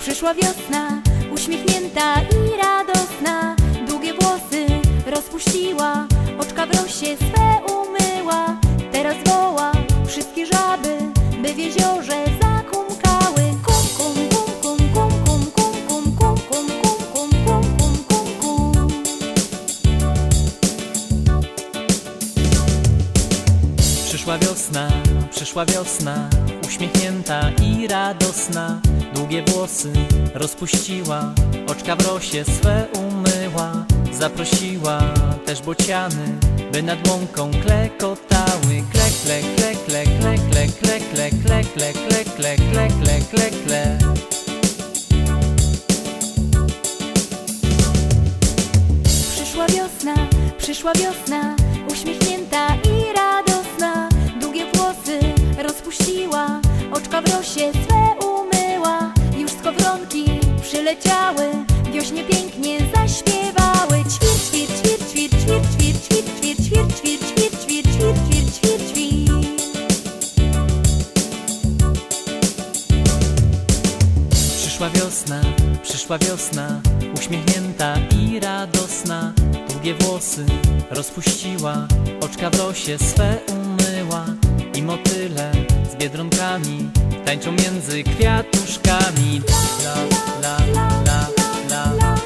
Przyszła wiosna, uśmiechnięta i radosna. Długie włosy rozpuściła, oczka w rosie swe umyła. Teraz woła wszystkie żaby, by w jeziorze zakumkały. Kum, kum, kum, kum, kum, kum, kum, kum, kum, kum, kum, kum, kum, kum, kum. Przyszła wiosna, uśmiechnięta i radosna. Długie włosy rozpuściła, oczka w rosie swe umyła. Zaprosiła też bociany, by nad łąką klekotały. Kle, kle, kle, kle, kle, kle, kle, kle, kle, kle, kle, kle, kle, kle, kle, kle. Przyszła wiosna, uśmiechnięta i radosna. Długie włosy rozpuściła, oczka w rosie swe umyła. Już skowronki przyleciały, wiośnie pięknie zaśpiewały. Ćwir, ćwir, ćwir, ćwir, ćwir, ćwir, ćwir, ćwir, ćwir, ćwir, ćwir, ćwir, ćwir, ćwir, ćwir. Przyszła wiosna, uśmiechnięta i radosna. Długie włosy rozpuściła, oczka w rosie swe umyła. I motyle z biedronkami tańczą między kwiatuszkami. La, la, la, la, la, la.